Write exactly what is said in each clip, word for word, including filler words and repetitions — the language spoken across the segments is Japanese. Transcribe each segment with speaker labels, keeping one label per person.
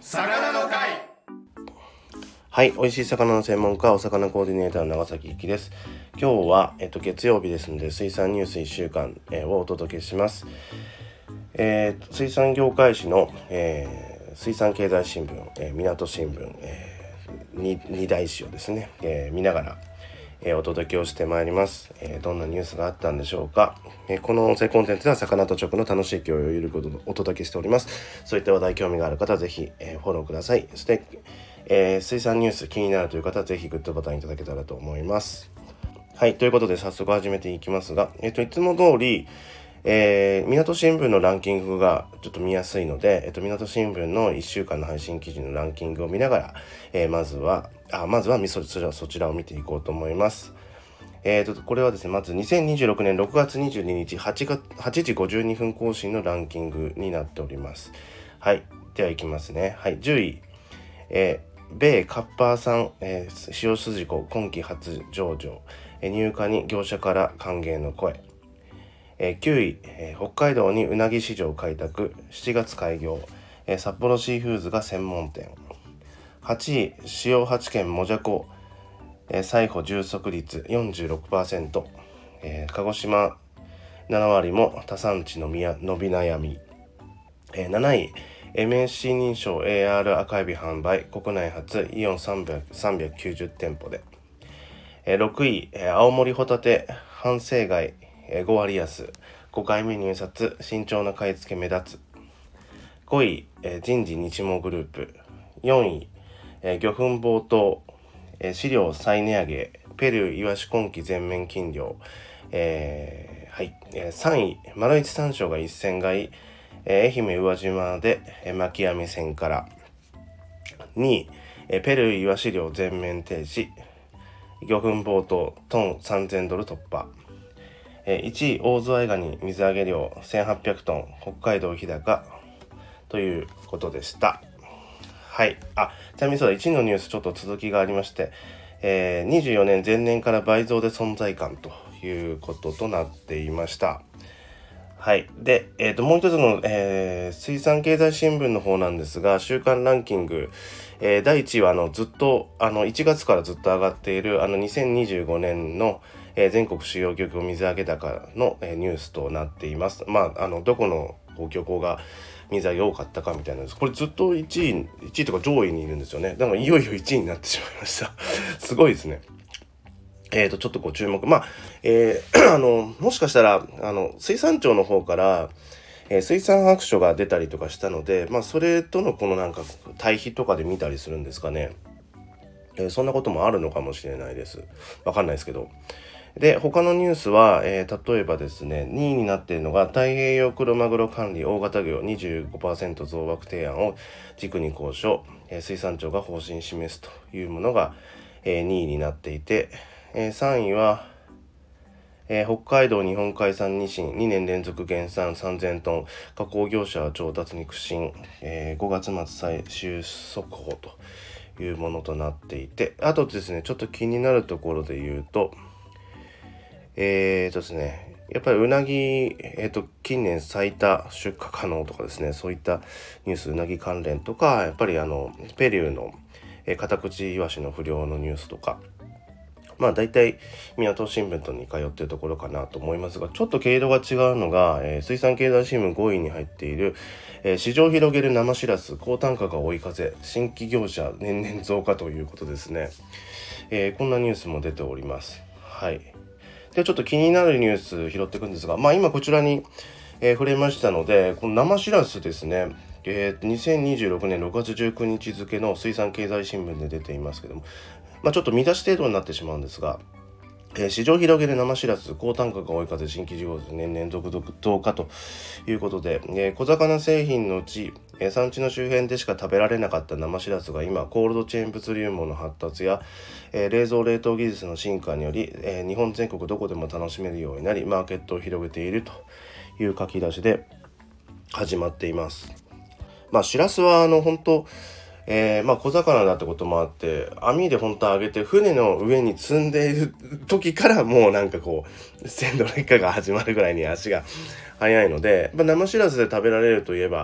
Speaker 1: 魚の会。
Speaker 2: はい、美味しい魚の専門家、お魚コーディネーターの長崎幸です。今日は、えっと、月曜日ですので、水産ニュースいっしゅうかん、えー、をお届けします。えー、水産業界誌の、えー、水産経済新聞、えー、港新聞、えー、に, に大紙をですね、えー、見ながら、えー、お届けをしてまいります、えー。どんなニュースがあったんでしょうか。えー、この音声コンテンツでは魚と食の楽しい共有をゆるくお届けしております。そういった話題興味がある方はぜひ、えー、フォローください。そして、えー、水産ニュース気になるという方はぜひグッドボタンいただけたらと思います。はい、ということで早速始めていきますが、えっと、いつも通り、えー、港新聞のランキングがちょっと見やすいので、えっと、港新聞のいっしゅうかんの配信記事のランキングを見ながら、えー、まずは、あ、まずはそちら、そちらを見ていこうと思います。えーと、これはですね、まずにせんにじゅうろくねんろくがつにじゅうににちはちじごじゅうにふん更新のランキングになっております。はい、ではいきますね。はい、じゅうい、えー米カッパー産、えー、塩筋子今季初上場、えー、入荷に業者から歓迎の声。えー、きゅうい、えー、北海道にうなぎ市場開拓しちがつ開業、えー、札幌シーフーズが専門店。はちい、塩八軒もじゃこ、えー、採捕充足率 よんじゅうろくパーセント、えー、鹿児島ななわりも他産地のみや伸び悩み。えー、なない、エムエスシー 認証 エーアール 赤エビ販売国内初イオンさんびゃく、さんびゃくきゅうじゅう店舗で、えー、ろくい、えー、青森ホタテ半成貝、えー、ごわり安ごかいめ入札慎重な買い付け目立つ。ごい、えー、人事日毛グループ。よんい、えー、魚粉冒頭、えー、飼料再値上げペルーイワシ今期全面禁漁。えーはい、えー、さんい、丸一山椒が一銭買い、えー、愛媛宇和島で、えー、巻き網船から。にい、えー、ペルーイワシ漁全面停止魚粉冒頭トンさんぜんドル突破。えー、いちい、大ズワイガニ水揚げ量せんはっぴゃくトン北海道日高ということでした。はい。あ、ちなみにそうだ、いちいのニュースちょっと続きがありまして、えー、にじゅうよねん前年から倍増で存在感ということとなっていました。はい。で、えーと、もう一つの、えー、水産経済新聞の方なんですが、週間ランキング、えー、だいいちいはあのずっとあのいちがつからずっと上がっているあのにせんにじゅうごねんの、えー、全国主要漁業水揚げ高の、えー、ニュースとなっています。まあ、あのどこの漁港が水揚げ多かったかみたいなんです。これずっといちい、いちいとか上位にいるんですよね。だからいよいよいちいになってしまいました。すごいですね。えーと、ちょっとご注目。まあ、えー、あの、もしかしたら、あの、水産庁の方から、えー、水産白書が出たりとかしたので、まあ、それとのこのなんか、対比とかで見たりするんですかね。えー、そんなこともあるのかもしれないです。わかんないですけど。で、他のニュースは、えー、例えばですね、にいになっているのが、太平洋クロマグロ管理大型魚 にじゅうごパーセント 増枠提案を軸に交渉、えー、水産庁が方針示すというものが、えー、にいになっていて、えー、さんいは、えー、北海道日本海産ニシンにねん連続減産さんぜんトン加工業者は調達に苦心、えー、ごがつ末最終速報というものとなっていて、あとですねちょっと気になるところで言うとえーとですねやっぱりうなぎ、えーと近年最多出荷可能とかですね、そういったニュース、うなぎ関連とか、やっぱりあのペリューの、えー、カタクチイワシの不漁のニュースとか、まあ大体港新聞と似通っているところかなと思いますが、ちょっと経路が違うのが、えー、水産経済新聞ごいに入っている、えー、市場広げる生しらす高単価が追い風新規業者年々増加ということですね。えー、こんなニュースも出ております。はい。でちょっと気になるニュース拾っていくんですが、まあ今こちらに、えー、触れましたので、この生しらすですね、えー、にせんにじゅうろくねんろくがつじゅうくにち付の水産経済新聞で出ていますけども、まあ、ちょっと見出し程度になってしまうんですが、えー、市場広げる生しらす高単価が追い風新規事業年々続々増加ということで、えー、小魚製品のうち、えー、産地の周辺でしか食べられなかった生しらすが今コールドチェーン物流網の発達や、えー、冷蔵冷凍技術の進化により、えー、日本全国どこでも楽しめるようになりマーケットを広げているという書き出しで始まっています。まあしらすはあの本当えー、まあ小魚だってこともあって網で本当上げて船の上に積んでいる時からもうなんかこう鮮度劣化が始まるぐらいに足が早いので、まあ、生しらすで食べられるといえば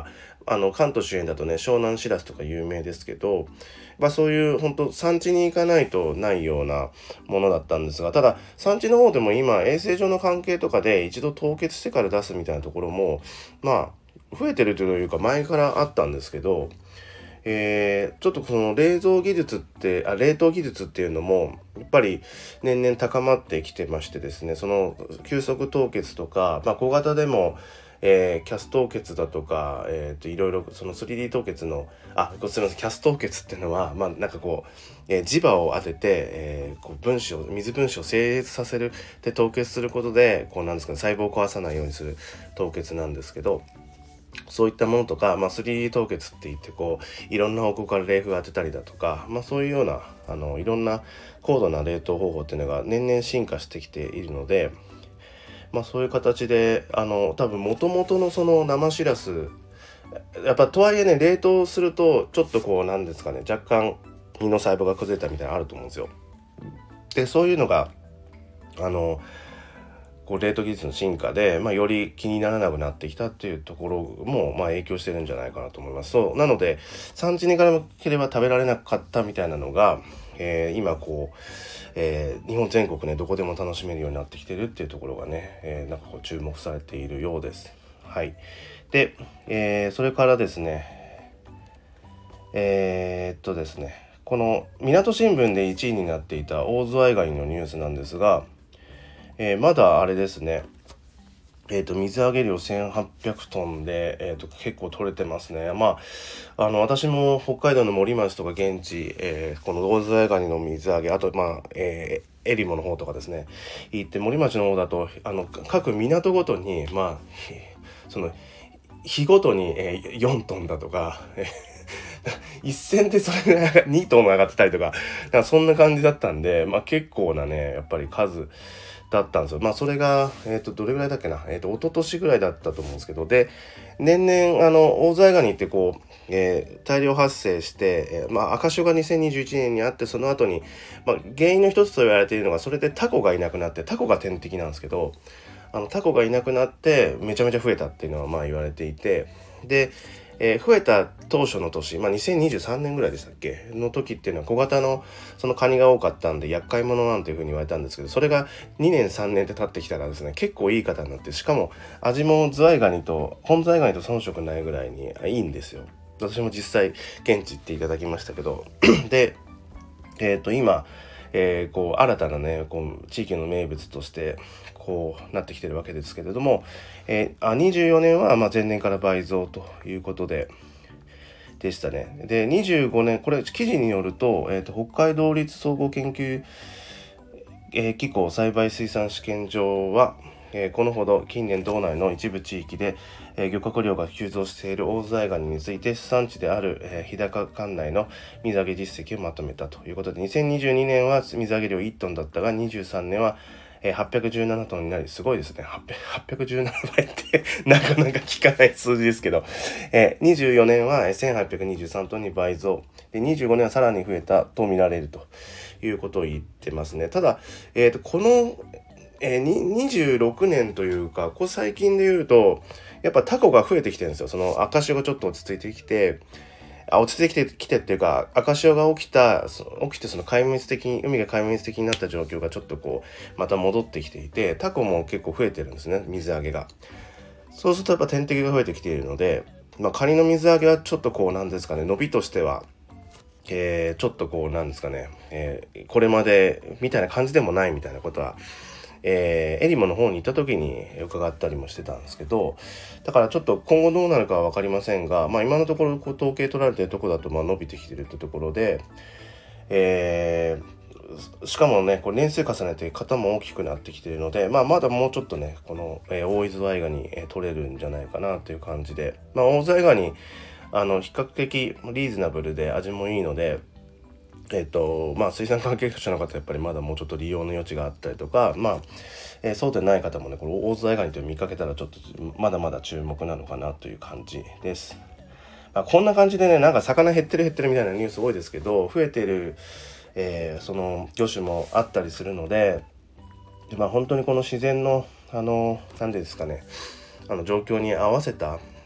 Speaker 2: あの関東周辺だとね湘南しらすとか有名ですけど、まあ、そういう本当産地に行かないとないようなものだったんですが、ただ産地の方でも今衛生上の関係とかで一度凍結してから出すみたいなところもまあ増えてるというか前からあったんですけど、えー、ちょっとその冷蔵技術ってあ冷凍技術っていうのもやっぱり年々高まってきてましてですね、その急速凍結とか、まあ、小型でもえー、キャス凍結だとか、えー、といろいろその スリーディー 凍結のあすみませんキャス凍結っていうのはまあなんかこう、えー、磁場を当てて、えー、こう分子を水分子を整列させるで凍結することでこうなんですかね細胞を壊さないようにする凍結なんですけど、そういったものとか、まあ、スリーディー 凍結って言ってこういろんな方向から冷風を当てたりだとか、まあ、そういうようなあのいろんな高度な冷凍方法っていうのが年々進化してきているので、まあ、そういう形であの多分元々のその生しらすやっぱとはいえね冷凍するとちょっとこうなんですかね若干身の細胞が崩れたみたいなのあると思うんですよ。でそういうのがあのこう冷凍技術の進化で、まあ、より気にならなくなってきたっていうところも、まあ、影響してるんじゃないかなと思います。そうなので産地に行かなければ食べられなかったみたいなのが、えー、今こう、えー、日本全国ねどこでも楽しめるようになってきてるっていうところがね、えー、なんかこう注目されているようです。はい。で、えー、それからですねえー、っとですねこの港新聞でいちいになっていたオオズワイガニのニュースなんですが、えー、まだあれですねえー、と水揚げ量せんはっぴゃくトンで、えー、と結構取れてますね。まあ、あの私も北海道の森町とか現地、えー、このオオズワイガニの水揚げあとまあ、えー、えりもの方とかですね行って森町の方だとあの各港ごとにまあその日ごとに、えー、よんトンだとか、えー、一銭でそれぐらいにトン上がってたりとか、なんかそんな感じだったんで、まあ、結構なねやっぱり数だったんですよ。まあそれが、えー、とどれぐらいだっけな、えー、と一昨年ぐらいだったと思うんですけど、で年々あのオオズワイガニってこう、えー、大量発生して、えー、まあ赤潮がにせんにじゅういちねんにあってその後に、まあ、原因の一つと言われているのがそれでタコがいなくなってタコが天敵なんですけど、あのタコがいなくなってめちゃめちゃ増えたっていうのはまあ言われていて、でえー、増えた当初の年、まあ、にせんにじゅうさんねんぐらいでしたっけの時っていうのは小型のそのカニが多かったんで厄介者なんていうふうに言われたんですけど、それがにねんさんねんって経ってきたらですね結構いい方になって、しかも味もズワイガニと本ズワイガニと遜色ないぐらいにいいんですよ。私も実際現地行っていただきましたけどで、えー、と今、えー、こう新たなねこう地域の名物としてこうなってきてるわけですけれども、えー、あにじゅうよねんはまあ前年から倍増ということででしたね。でにじゅうごねんこれ記事によると、えー、と北海道立総合研究、えー、機構栽培水産試験場は、えー、このほど近年道内の一部地域で、えー、漁獲量が急増しているオオズワイガニについて主産地である、えー、日高管内の水揚げ実績をまとめたということで、にせんにじゅうにねんは水揚げ量いちトンだったがにじゅうさんねんははっぴゃくじゅうななトンになり、すごいですね。はっぴゃくじゅうななばいってなかなか聞かない数字ですけど、えー、にじゅうよねんはせんはっぴゃくにじゅうさんトンに倍増で、にじゅうごねんはさらに増えたと見られるということを言ってますね。ただ、えー、とこの、えー、にじゅうろくねんというかここ最近で言うとやっぱタコが増えてきてるんですよ。その赤潮がちょっと落ち着いてきてあ落ち着いてきてっていうか赤潮が起きた起きてその壊滅的に海が壊滅的になった状況がちょっとこうまた戻ってきていて、タコも結構増えてるんですね、水揚げが。そうするとやっぱ天敵が増えてきているので、まあ、カニの水揚げはちょっとこうなんですかね伸びとしては、えー、ちょっとこうなんですかね、えー、これまでみたいな感じでもないみたいなことはえー、エリモの方に行った時に伺ったりもしてたんですけど、だからちょっと今後どうなるかは分かりませんが、まあ、今のところこう統計取られてるところだとまあ伸びてきてるってところで、えー、しかもねこれ年数重ねて型も大きくなってきているので、まあ、まだもうちょっとねこの、えー、オオズワイガニ、えー、取れるんじゃないかなという感じで、まあ、オオズワイガニあの比較的リーズナブルで味もいいので、えっとまあ、水産関係者の方はやっぱりまだもうちょっと利用の余地があったりとか、まあえー、そうでない方もねこのオオズワイガニと見かけたらちょっとまだまだ注目なのかなという感じです。まあ、こんな感じでねなんか魚減ってる減ってるみたいなニュース多いですけど、増えてる、えー、その魚種もあったりするので、で、まあ、本当にこの自然のあの何ですかねあの状況に合わせた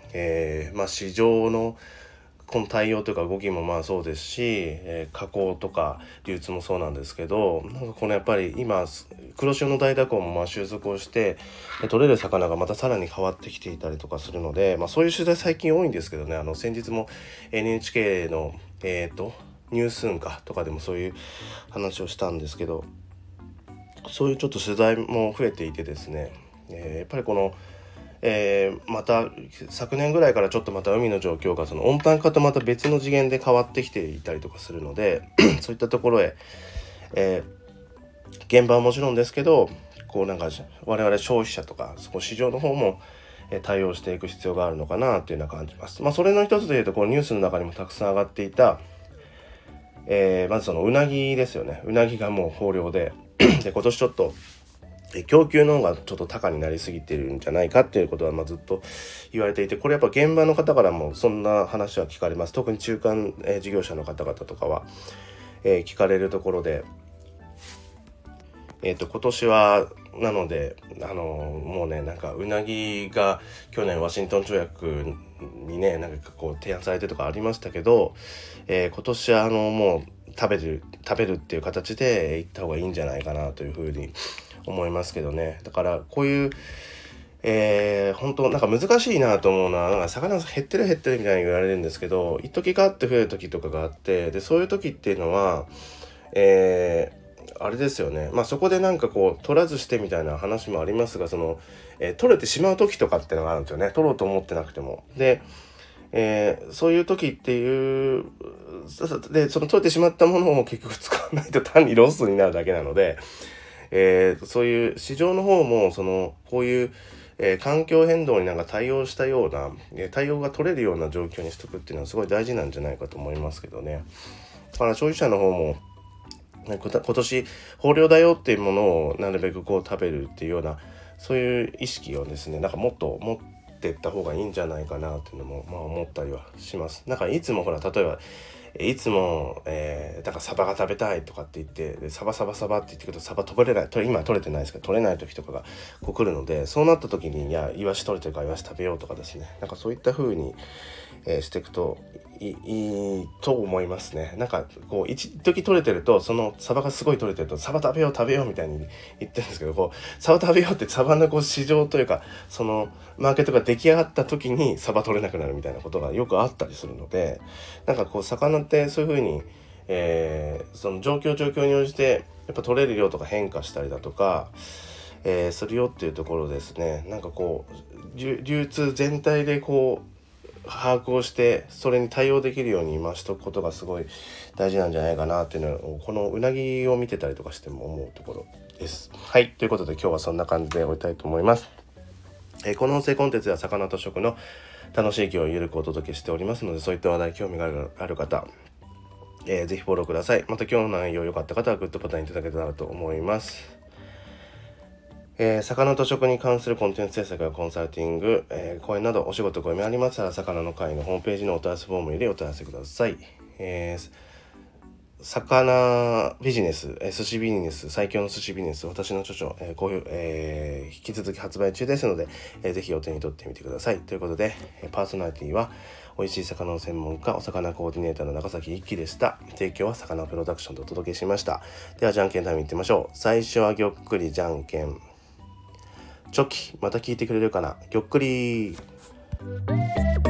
Speaker 2: えーまあ、市場のこの対応というか動きもまあそうですし、えー、加工とか流通もそうなんですけど、なんかこのやっぱり今黒潮の大蛇行もまあ収束をして取れる魚がまたさらに変わってきていたりとかするので、まあ、そういう取材最近多いんですけどね、あの先日も エヌエイチケー の、えー、とニュースンかとかでもそういう話をしたんですけど、そういうちょっと取材も増えていてですね、えー、やっぱりこのえー、また昨年ぐらいからちょっとまた海の状況がその温暖化とまた別の次元で変わってきていたりとかするのでそういったところへ、えー、現場はもちろんですけど、こうなんか我々消費者とかそこ市場の方も対応していく必要があるのかなというのは感じます。まあ、それの一つでいうとこのニュースの中にもたくさん上がっていた、えー、まずそのうなぎですよね。うなぎがもう豊漁でで今年ちょっと供給の方がちょっと高になりすぎてるんじゃないかっていうことはまあずっと言われていて、これやっぱ現場の方からもそんな話は聞かれます。特に中間、えー、事業者の方々とかは、えー、聞かれるところで、えー、と今年はなので、あのー、もうねなんかうなぎが去年ワシントン条約にねなんかこう提案されてとかありましたけど、えー、今年はあのもう食べる食べるっていう形で行った方がいいんじゃないかなというふうに思いますけどね。だからこういう、えー、本当なんか難しいなと思うのは、なんか魚減ってる減ってるみたいに言われるんですけど、一時ガーって増える時とかがあって、でそういう時っていうのは、えー、あれですよね。まあそこでなんかこう取らずしてみたいな話もありますが、その、えー、取れてしまう時とかっていうのがあるんですよね。取ろうと思ってなくても。でえー、そういう時っていうでその取れてしまったものを結局使わないと単にロスになるだけなので、えー、そういう市場の方もそのこういう、えー、環境変動になんか対応したような、えー、対応が取れるような状況にしとくっていうのはすごい大事なんじゃないかと思いますけどね。だから消費者の方も今年豊漁だよっていうものをなるべくこう食べるっていうようなそういう意識をですねなんかもっと持っていった方がいいんじゃないかなっていうのもまあ思ったりはします。なんかいつもほら例えばいつも、えー、だからサバが食べたいとかって言ってでサバサバサバって言ってくるとサバ取れない今取れてないですけど取れない時とかがこう来るので、そうなった時にいやイワシ取れてるからイワシ食べようとかですね、なんかそういった風に、えー、していくとい い, いいと思いますね。なんかこう一時取れてるとそのサバがすごい取れてるとサバ食べよう食べようみたいに言ってるんですけど、こうサバ食べようってサバのこう市場というかそのマーケットが出来上がった時にサバ取れなくなるみたいなことがよくあったりするので、なんかこう魚ってそういう風に、えー、その状況状況に応じてやっぱ取れる量とか変化したりだとか、えー、するよっていうところですね。なんかこう流通全体でこう把握をしてそれに対応できるように今しとくことがすごい大事なんじゃないかなっていうのをこのうなぎを見てたりとかしても思うところです。はい、ということで今日はそんな感じで終えたいと思います。えー、この音声コンテンツは魚と食の楽しい気をゆるくお届けしておりますので、そういった話題興味がある、ある方、えー、ぜひフォローください。また今日の内容良かった方はグッドボタンいただけたらと思います。えー、魚と食に関するコンテンツ制作やコンサルティング、えー、講演などお仕事ご夢ありましたら魚の会のホームページのお問い合わせフォームよりお問い合わせください。えー、魚ビジネス、えー、寿司ビジネス、最強の寿司ビジネス、私の著書、えーこういうえー、引き続き発売中ですので、えー、ぜひお手に取ってみてください。ということで、パーソナリティは美味しい魚の専門家、お魚コーディネーターの長崎一樹でした。提供は魚プロダクションでお届けしました。ではじゃんけんタイムいってみましょう。最初はぎょっくりじゃんけんチョキ、また聞いてくれるかな。ぎょっくりー。